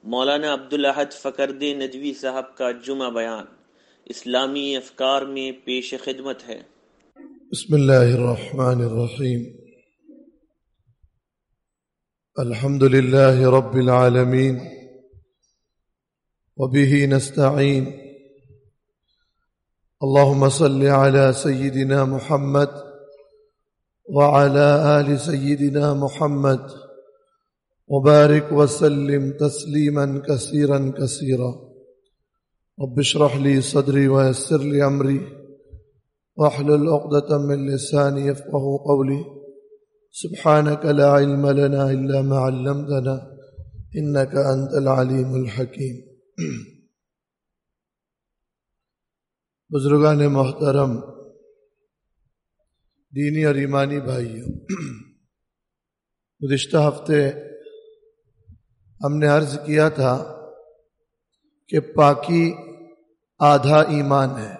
مولانا عبدالاحد فقردی ندوی صاحب کا جمعہ بیان اسلامی افکار میں پیش خدمت ہے۔ بسم اللہ الرحمن الرحیم، الحمد للہ رب العالمین وبہ نستعین، اللہم صل علی سیدنا محمد وعلی آل سیدنا محمد وبارک وسلم تسلیما کثیرا کثیرا۔ رب اشرح لی صدری ویسر لی امری واحلل عقدۃ من لسانی یفقهوا قولی، سبحانک لا علم لنا الا ما علمتنا انک انت العلیم الحکیم۔ بزرگان محترم، دینی اور ایمانی بھائیوں، گزشتہ ہفتے ہم نے عرض کیا تھا کہ پاکی آدھا ایمان ہے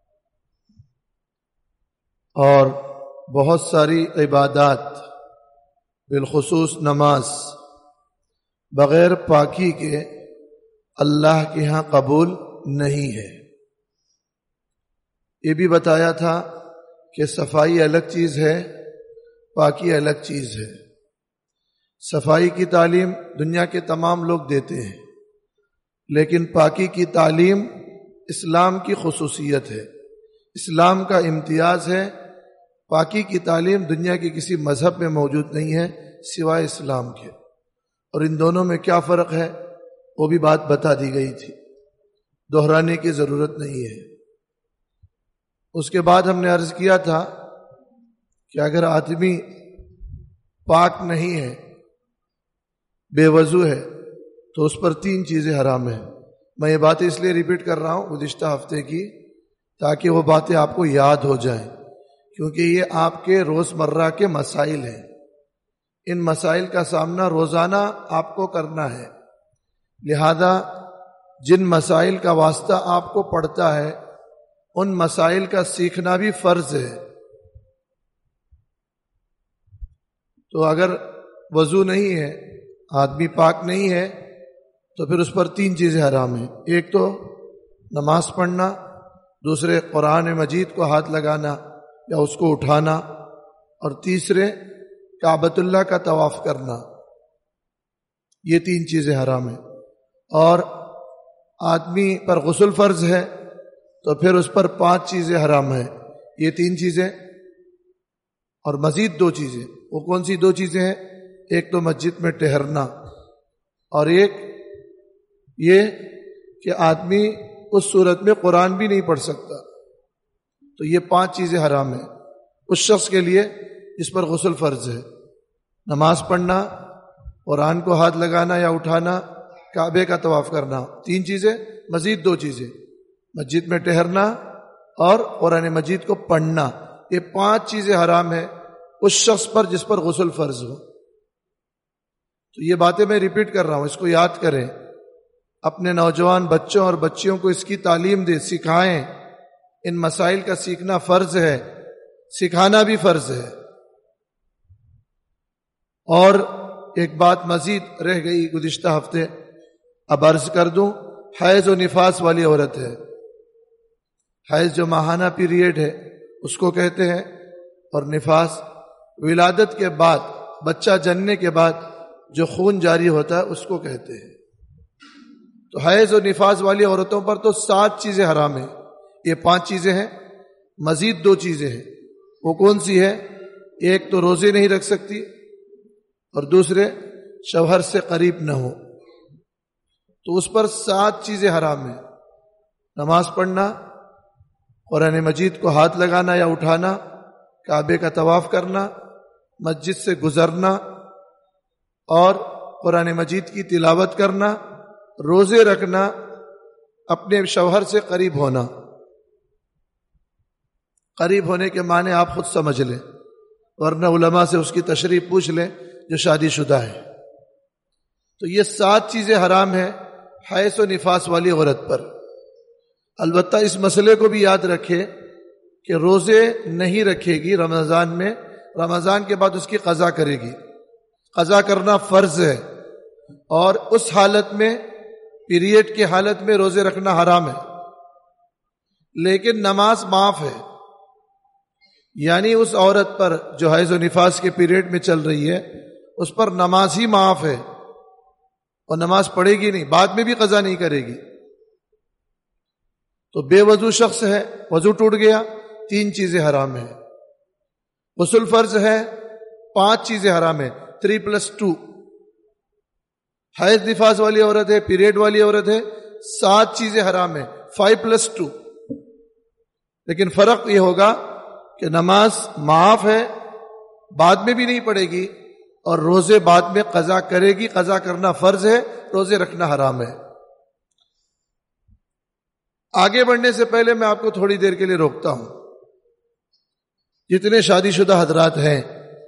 اور بہت ساری عبادات بالخصوص نماز بغیر پاکی کے اللہ کے ہاں قبول نہیں ہے۔ یہ بھی بتایا تھا کہ صفائی الگ چیز ہے، پاکی الگ چیز ہے۔ صفائی کی تعلیم دنیا کے تمام لوگ دیتے ہیں، لیکن پاکی کی تعلیم اسلام کی خصوصیت ہے، اسلام کا امتیاز ہے۔ پاکی کی تعلیم دنیا کے کسی مذہب میں موجود نہیں ہے سوائے اسلام کے، اور ان دونوں میں کیا فرق ہے وہ بھی بات بتا دی گئی تھی، دہرانے کی ضرورت نہیں ہے۔ اس کے بعد ہم نے عرض کیا تھا کہ اگر آدمی پاک نہیں ہے، بے وضو ہے، تو اس پر 3 چیزیں حرام ہیں۔ میں یہ باتیں اس لیے ریپیٹ کر رہا ہوں گزشتہ ہفتے کی، تاکہ وہ باتیں آپ کو یاد ہو جائیں، کیونکہ یہ آپ کے روزمرہ کے مسائل ہیں۔ ان مسائل کا سامنا روزانہ آپ کو کرنا ہے، لہذا جن مسائل کا واسطہ آپ کو پڑتا ہے ان مسائل کا سیکھنا بھی فرض ہے۔ تو اگر وضو نہیں ہے، آدمی پاک نہیں ہے، تو پھر اس پر 3 چیزیں حرام ہیں۔ ایک تو نماز پڑھنا، دوسرے قرآن مجید کو ہاتھ لگانا یا اس کو اٹھانا، اور تیسرے کعبۃ اللہ کا طواف کرنا۔ یہ 3 چیزیں حرام ہیں۔ اور آدمی پر غسل فرض ہے تو پھر اس پر 5 چیزیں حرام ہیں۔ یہ 3 چیزیں اور مزید 2 چیزیں۔ وہ کون سی 2 چیزیں ہیں؟ ایک تو مسجد میں ٹہرنا، اور ایک یہ کہ آدمی اس صورت میں قرآن بھی نہیں پڑھ سکتا۔ تو یہ 5 چیزیں حرام ہیں اس شخص کے لیے جس پر غسل فرض ہے۔ نماز پڑھنا، قرآن کو ہاتھ لگانا یا اٹھانا، کعبے کا طواف کرنا، 3 چیزیں، مزید 2 چیزیں، مسجد میں ٹہرنا اور قرآن مجید کو پڑھنا۔ یہ 5 چیزیں حرام ہیں اس شخص پر جس پر غسل فرض ہو۔ تو یہ باتیں میں ریپیٹ کر رہا ہوں، اس کو یاد کریں، اپنے نوجوان بچوں اور بچیوں کو اس کی تعلیم دیں، سکھائیں۔ ان مسائل کا سیکھنا فرض ہے، سکھانا بھی فرض ہے۔ اور ایک بات مزید رہ گئی گزشتہ ہفتے، اب عرض کر دوں، حیض و نفاس والی عورت ہے۔ حیض جو ماہانہ پیریڈ ہے اس کو کہتے ہیں، اور نفاس ولادت کے بعد، بچہ جننے کے بعد جو خون جاری ہوتا ہے اس کو کہتے ہیں۔ تو حیض و نفاس والی عورتوں پر تو 7 چیزیں حرام ہیں۔ یہ 5 چیزیں ہیں، مزید 2 چیزیں ہیں۔ وہ کون سی ہے؟ ایک تو روزے نہیں رکھ سکتی، اور دوسرے شوہر سے قریب نہ ہو۔ تو اس پر 7 چیزیں حرام ہیں۔ نماز پڑھنا، قرآن مجید کو ہاتھ لگانا یا اٹھانا، کعبے کا طواف کرنا، مسجد سے گزرنا اور قرآن مجید کی تلاوت کرنا، روزے رکھنا، اپنے شوہر سے قریب ہونا۔ قریب ہونے کے معنی آپ خود سمجھ لیں، ورنہ علماء سے اس کی تشریح پوچھ لیں جو شادی شدہ ہے۔ تو یہ 7 چیزیں حرام ہیں حیض و نفاس والی عورت پر۔ البتہ اس مسئلے کو بھی یاد رکھے کہ روزے نہیں رکھے گی رمضان میں، رمضان کے بعد اس کی قضا کرے گی۔ قضا کرنا فرض ہے، اور اس حالت میں پیریڈ کی حالت میں روزے رکھنا حرام ہے، لیکن نماز معاف ہے. یعنی اس عورت پر جو حیض و نفاس کے پیریڈ میں چل رہی ہے اس پر نماز ہی معاف ہے، اور نماز پڑھے گی نہیں، بعد میں بھی قضا نہیں کرے گی. تو بے وضو شخص ہے، وضو ٹوٹ گیا، 3 چیزیں حرام ہیں. غسل فرض ہے، 5 چیزیں حرام ہیں، 3+2. حیض نفاس والی عورت ہے، پیریڈ والی عورت ہے، 7 چیزیں حرام ہیں، 5+2. لیکن فرق یہ ہوگا کہ نماز معاف ہے، بعد میں بھی نہیں پڑے گی، اور روزے بعد میں قضا کرے گی. قضا کرنا فرض ہے، روزے رکھنا حرام ہے. آگے بڑھنے سے پہلے میں آپ کو تھوڑی دیر کے لیے روکتا ہوں. جتنے شادی شدہ حضرات ہیں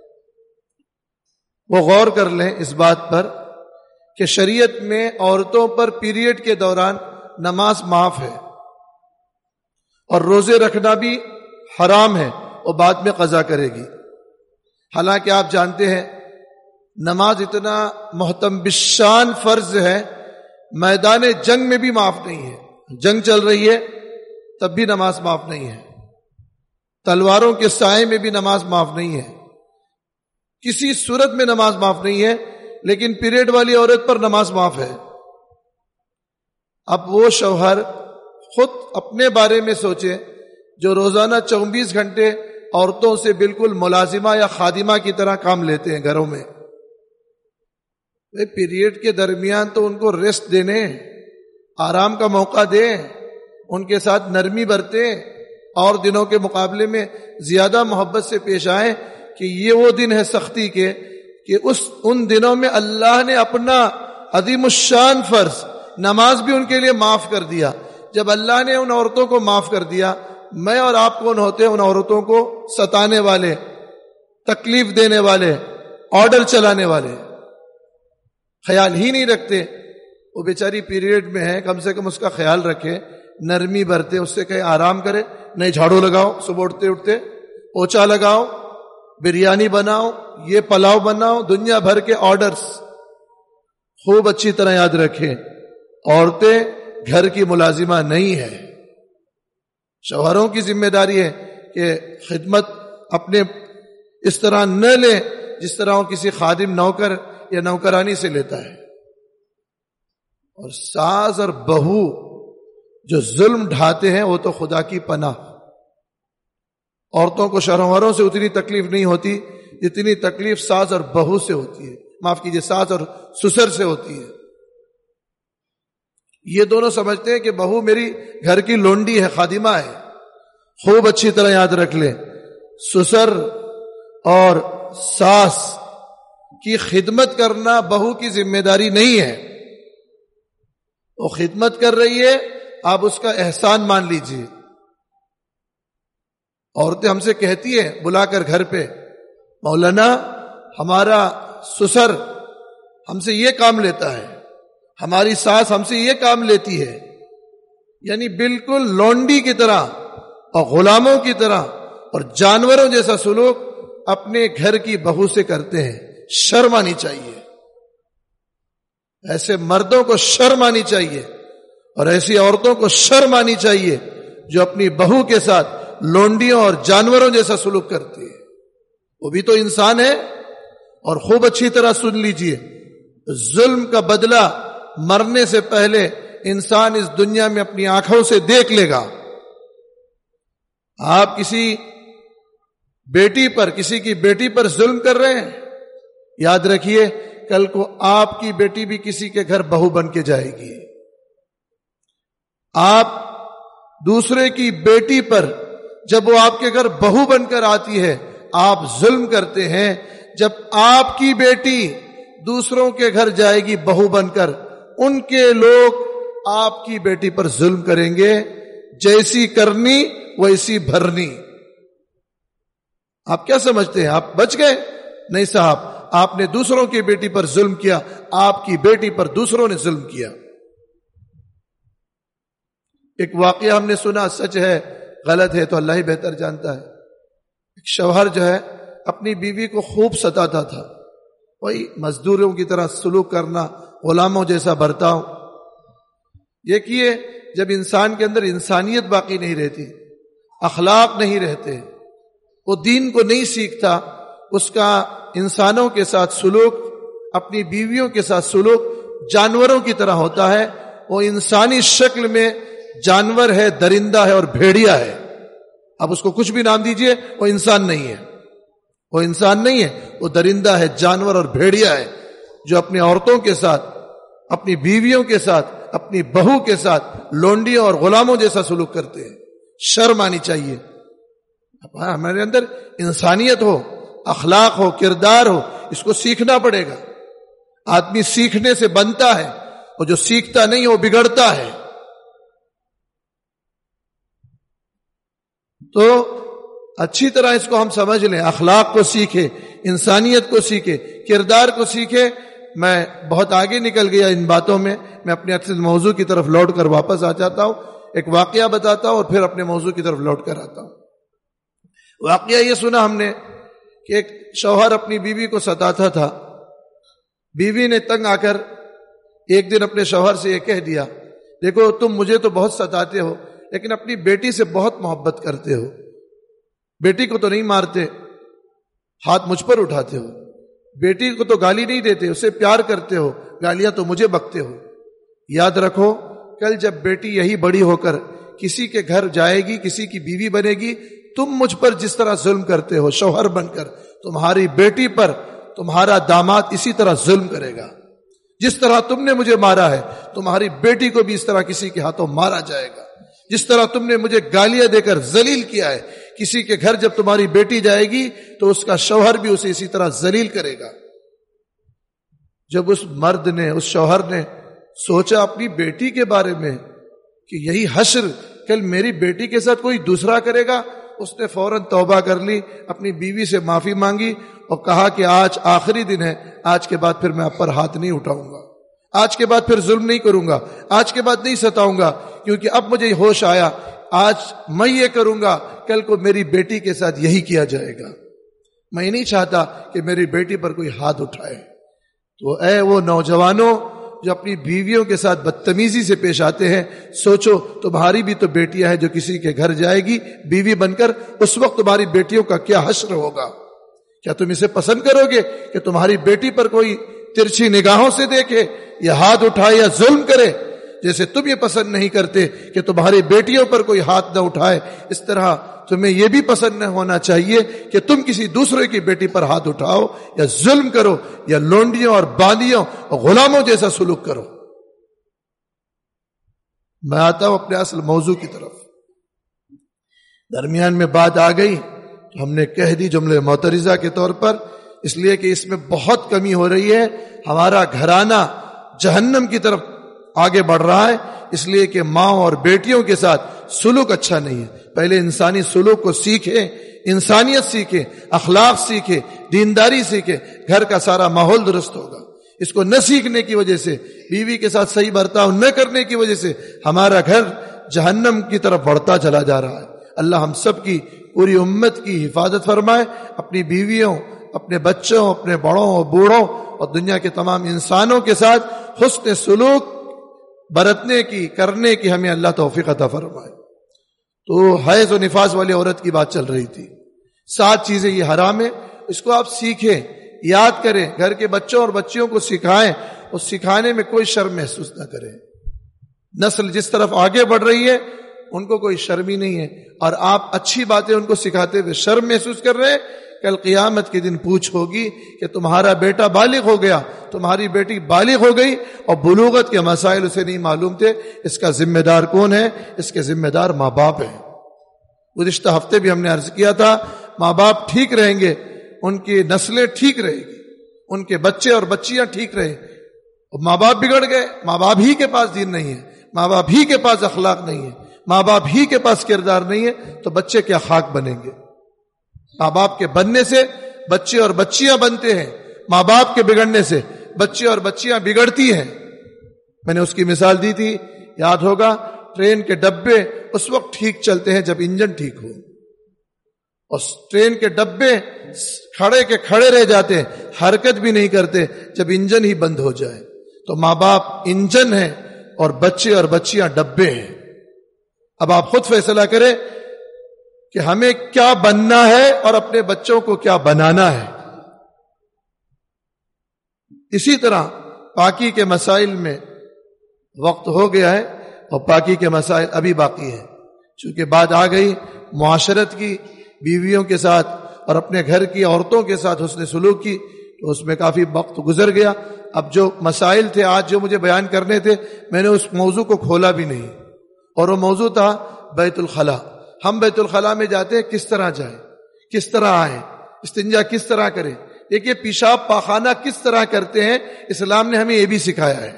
وہ غور کر لیں اس بات پر کہ شریعت میں عورتوں پر پیریڈ کے دوران نماز معاف ہے اور روزے رکھنا بھی حرام ہے، اور بعد میں قضا کرے گی. حالانکہ آپ جانتے ہیں نماز اتنا محتم بالشان فرض ہے، میدان جنگ میں بھی معاف نہیں ہے. جنگ چل رہی ہے تب بھی نماز معاف نہیں ہے، تلواروں کے سائے میں بھی نماز معاف نہیں ہے، کسی صورت میں نماز معاف نہیں ہے. لیکن پیریڈ والی عورت پر نماز معاف ہے. اب وہ شوہر خود اپنے بارے میں سوچے جو روزانہ 24 گھنٹے عورتوں سے بالکل ملازمہ یا خادمہ کی طرح کام لیتے ہیں گھروں میں. پیریڈ کے درمیان تو ان کو ریسٹ دینے، آرام کا موقع دیں، ان کے ساتھ نرمی برتیں، اور دنوں کے مقابلے میں زیادہ محبت سے پیش آئیں. کہ یہ وہ دن ہے سختی کے کہ ان دنوں میں اللہ نے اپنا عظیم الشان فرض نماز بھی ان کے لیے معاف کر دیا. جب اللہ نے ان عورتوں کو معاف کر دیا، میں اور آپ کون ہوتے ہیں ان عورتوں کو ستانے والے، تکلیف دینے والے، آرڈر چلانے والے؟ خیال ہی نہیں رکھتے. وہ بیچاری پیریڈ میں ہے، کم سے کم اس کا خیال رکھے، نرمی برتے، اس سے کہیں آرام کرے. نہیں، جھاڑو لگاؤ صبح اٹھتے اٹھتے، پوچھا لگاؤ، بریانی بناؤ، یہ پلاؤ بناؤ، دنیا بھر کے آرڈرز. خوب اچھی طرح یاد رکھیں، عورتیں گھر کی ملازمہ نہیں ہے. شوہروں کی ذمہ داری ہے کہ خدمت اپنے اس طرح نہ لیں جس طرح وہ کسی خادم، نوکر یا نوکرانی سے لیتا ہے. اور ساس اور بہو جو ظلم ڈھاتے ہیں وہ تو خدا کی پناہ. عورتوں کو شوہروں سے اتنی تکلیف نہیں ہوتی جتنی تکلیف ساس اور بہو سے ہوتی ہے، معاف کیجیے، ساس اور سسر سے ہوتی ہے. یہ دونوں سمجھتے ہیں کہ بہو میری گھر کی لونڈی ہے، خادمہ ہے. خوب اچھی طرح یاد رکھ لیں، سسر اور ساس کی خدمت کرنا بہو کی ذمہ داری نہیں ہے. وہ خدمت کر رہی ہے، آپ اس کا احسان مان لیجئے. عورتیں ہم سے کہتی ہیں بلا کر گھر پہ، مولانا ہمارا سسر ہم سے یہ کام لیتا ہے، ہماری ساس ہم سے یہ کام لیتی ہے. یعنی بالکل لونڈی کی طرح اور غلاموں کی طرح اور جانوروں جیسا سلوک اپنے گھر کی بہو سے کرتے ہیں. شرم آنی چاہیے. ایسے مردوں کو شرم آنی چاہیے، اور ایسی عورتوں کو شرم آنی چاہیے جو اپنی بہو کے ساتھ لونڈیوں اور جانوروں جیسا سلوک کرتی ہے. وہ بھی تو انسان ہے. اور خوب اچھی طرح سن لیجئے، ظلم کا بدلہ مرنے سے پہلے انسان اس دنیا میں اپنی آنکھوں سے دیکھ لے گا. آپ کسی بیٹی پر، کسی کی بیٹی پر ظلم کر رہے ہیں، یاد رکھیے کل کو آپ کی بیٹی بھی کسی کے گھر بہو بن کے جائے گی. آپ دوسرے کی بیٹی پر جب وہ آپ کے گھر بہو بن کر آتی ہے آپ ظلم کرتے ہیں. جب آپ کی بیٹی دوسروں کے گھر جائے گی بہو بن کر، ان کے لوگ آپ کی بیٹی پر ظلم کریں گے. جیسی کرنی ویسی بھرنی. آپ کیا سمجھتے ہیں آپ بچ گئے؟ نہیں صاحب، آپ نے دوسروں کی بیٹی پر ظلم کیا، آپ کی بیٹی پر دوسروں نے ظلم کیا. ایک واقعہ ہم نے سنا، سچ ہے غلط ہے تو اللہ ہی بہتر جانتا ہے. ایک شوہر جو ہے اپنی بیوی کو خوب ستاتا تھا، وہی مزدوروں کی طرح سلوک کرنا، غلاموں جیسا برتاؤ. یہ کیے جب انسان کے اندر انسانیت باقی نہیں رہتی، اخلاق نہیں رہتے، وہ دین کو نہیں سیکھتا، اس کا انسانوں کے ساتھ سلوک، اپنی بیویوں کے ساتھ سلوک جانوروں کی طرح ہوتا ہے. وہ انسانی شکل میں جانور ہے، درندہ ہے اور بھیڑیا ہے. اب اس کو کچھ بھی نام دیجئے، وہ انسان نہیں ہے، وہ انسان نہیں ہے، وہ درندہ ہے، جانور اور بھیڑیا ہے، جو اپنی عورتوں کے ساتھ، اپنی بیویوں کے ساتھ، اپنی بہو کے ساتھ لونڈیوں اور غلاموں جیسا سلوک کرتے ہیں. شرم آنی چاہیے. ہمارے اندر انسانیت ہو، اخلاق ہو، کردار ہو، اس کو سیکھنا پڑے گا. آدمی سیکھنے سے بنتا ہے، اور جو سیکھتا نہیں وہ بگڑتا ہے. تو اچھی طرح اس کو ہم سمجھ لیں، اخلاق کو سیکھے، انسانیت کو سیکھے، کردار کو سیکھے. میں بہت آگے نکل گیا ان باتوں میں اپنے اصل موضوع کی طرف لوٹ کر واپس آ جاتا ہوں. ایک واقعہ بتاتا ہوں اور پھر اپنے موضوع کی طرف لوٹ کر آتا ہوں. واقعہ یہ سنا ہم نے کہ ایک شوہر اپنی بیوی کو ستاتا تھا. بیوی نے تنگ آ کر ایک دن اپنے شوہر سے یہ کہہ دیا، دیکھو تم مجھے تو بہت ستاتے ہو، لیکن اپنی بیٹی سے بہت محبت کرتے ہو. بیٹی کو تو نہیں مارتے، ہاتھ مجھ پر اٹھاتے ہو. بیٹی کو تو گالی نہیں دیتے، اسے پیار کرتے ہو، گالیاں تو مجھے بکتے ہو. یاد رکھو، کل جب بیٹی یہی بڑی ہو کر کسی کے گھر جائے گی، کسی کی بیوی بنے گی، تم مجھ پر جس طرح ظلم کرتے ہو شوہر بن کر، تمہاری بیٹی پر تمہارا داماد اسی طرح ظلم کرے گا. جس طرح تم نے مجھے مارا ہے، تمہاری بیٹی کو بھی اس طرح کسی کے ہاتھوں مارا جائے گا. جس طرح تم نے مجھے گالیاں دے کر ذلیل کیا ہے، کسی کے گھر جب تمہاری بیٹی جائے گی تو اس کا شوہر بھی اسے اسی طرح ذلیل کرے گا. جب اس مرد نے، اس شوہر نے سوچا اپنی بیٹی کے بارے میں کہ یہی حشر کل میری بیٹی کے ساتھ کوئی دوسرا کرے گا، اس نے فوراً توبہ کر لی، اپنی بیوی سے معافی مانگی اور کہا کہ آج آخری دن ہے، آج کے بعد پھر میں آپ پر ہاتھ نہیں اٹھاؤں گا، آج کے بعد پھر ظلم نہیں کروں گا، آج کے بعد نہیں ستاؤں گا، کیونکہ اب مجھے ہوش آیا، آج میں یہ کروں گا، کل کو میری بیٹی کے ساتھ یہی کیا جائے گا. میں نہیں چاہتا کہ میری بیٹی پر کوئی ہاتھ اٹھائے. تو اے وہ نوجوانوں جو اپنی بیویوں کے ساتھ بدتمیزی سے پیش آتے ہیں، سوچو تمہاری بھی تو بیٹیاں ہیں جو کسی کے گھر جائے گی بیوی بن کر، اس وقت تمہاری بیٹیوں کا کیا حشر ہوگا. کیا تم اسے پسند کرو گے کہ تمہاری بیٹی پر کوئی ترچھی نگاہوں سے دیکھے یا ہاتھ اٹھائے یا ظلم کرے؟ جیسے تم یہ پسند نہیں کرتے کہ تمہاری بیٹیوں پر کوئی ہاتھ نہ اٹھائے، اس طرح تمہیں یہ بھی پسند نہ ہونا چاہیے کہ تم کسی دوسرے کی بیٹی پر ہاتھ اٹھاؤ یا ظلم کرو یا لونڈیوں اور باندیوں اور غلاموں جیسا سلوک کرو. میں آتا ہوں اپنے اصل موضوع کی طرف. درمیان میں بات آ گئی تو ہم نے کہہ دی جملے معترضہ کے طور پر، اس لیے کہ اس میں بہت کمی ہو رہی ہے. ہمارا گھرانہ جہنم کی طرف آگے بڑھ رہا ہے، اس لیے کہ ماں اور بیٹیوں کے ساتھ سلوک اچھا نہیں ہے. پہلے انسانی سلوک کو سیکھیں، انسانیت سیکھیں، اخلاق سیکھیں، دینداری سیکھیں، گھر کا سارا ماحول درست ہوگا. اس کو نہ سیکھنے کی وجہ سے، بیوی کے ساتھ صحیح برتاؤ نہ کرنے کی وجہ سے ہمارا گھر جہنم کی طرف بڑھتا چلا جا رہا ہے. اللہ ہم سب کی، پوری امت کی حفاظت فرمائے. اپنی بیویوں، اپنے بچوں، اپنے بڑوں اور بوڑھوں اور دنیا کے تمام انسانوں کے ساتھ حسن سلوک برتنے کی، کرنے کی ہمیں اللہ توفیق عطا فرمائے. تو حیض و نفاس والی عورت کی بات چل رہی تھی. 7 چیزیں یہ حرام ہے، اس کو آپ سیکھیں، یاد کریں، گھر کے بچوں اور بچیوں کو سکھائیں، اور سکھانے میں کوئی شرم محسوس نہ کریں. نسل جس طرف آگے بڑھ رہی ہے ان کو کوئی شرم ہی نہیں ہے، اور آپ اچھی باتیں ان کو سکھاتے ہوئے شرم محسوس کر رہے ہیں. کل قیامت کے دن پوچھ ہوگی کہ تمہارا بیٹا بالغ ہو گیا، تمہاری بیٹی بالغ ہو گئی اور بلوغت کے مسائل اسے نہیں معلوم تھے. اس کا ذمہ دار کون ہے؟ اس کے ذمہ دار ماں باپ ہیں. گزشتہ ہفتے بھی ہم نے عرض کیا تھا، ماں باپ ٹھیک رہیں گے، ان کی نسلیں ٹھیک رہے گی، ان کے بچے اور بچیاں ٹھیک رہیں. ماں باپ بگڑ گئے، ماں باپ ہی کے پاس دین نہیں ہے، ماں باپ ہی کے پاس اخلاق نہیں ہے، ماں باپ ہی کے پاس کردار نہیں ہے، تو بچے کیا خاک بنیں گے؟ ماں باپ کے بننے سے بچے اور بچیاں بنتے ہیں، ماں باپ کے بگڑنے سے بچے اور بچیاں بگڑتی ہیں. میں نے اس کی مثال دی تھی، یاد ہوگا، ٹرین کے ڈبے اس وقت ٹھیک چلتے ہیں جب انجن ٹھیک ہو، اور ٹرین کے ڈبے کھڑے کے کھڑے رہ جاتے ہیں، حرکت بھی نہیں کرتے جب انجن ہی بند ہو جائے. تو ماں باپ انجن ہے، اور بچے اور بچیاں ڈبے ہیں. اب آپ خود فیصلہ کریں کہ ہمیں کیا بننا ہے اور اپنے بچوں کو کیا بنانا ہے. اسی طرح پاکی کے مسائل میں وقت ہو گیا ہے اور پاکی کے مسائل ابھی باقی ہیں. چونکہ بات آ گئی معاشرت کی، بیویوں کے ساتھ اور اپنے گھر کی عورتوں کے ساتھ حسن سلوک کی، تو اس میں کافی وقت گزر گیا. اب جو مسائل تھے آج جو مجھے بیان کرنے تھے، میں نے اس موضوع کو کھولا بھی نہیں، اور وہ موضوع تھا بیت الخلا. ہم بیت الخلا میں جاتے ہیں، کس طرح جائیں، کس طرح آئیں، استنجا کس طرح کریں. دیکھیے پیشاب پاخانہ کس طرح کرتے ہیں، اسلام نے ہمیں یہ بھی سکھایا ہے.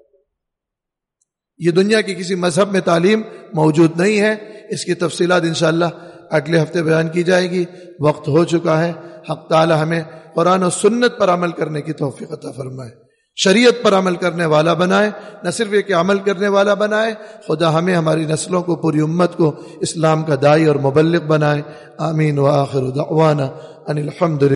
یہ دنیا کی کسی مذہب میں تعلیم موجود نہیں ہے. اس کی تفصیلات انشاءاللہ اگلے ہفتے بیان کی جائے گی. وقت ہو چکا ہے. حق تعالی ہمیں قرآن و سنت پر عمل کرنے کی توفیق عطا فرمائے، شریعت پر عمل کرنے والا بنائے، نہ صرف یہ کہ عمل کرنے والا بنائے. خدا ہمیں، ہماری نسلوں کو، پوری امت کو اسلام کا داعی اور مبلغ بنائے. آمین. وآخر دعوانا ان الحمد للہ.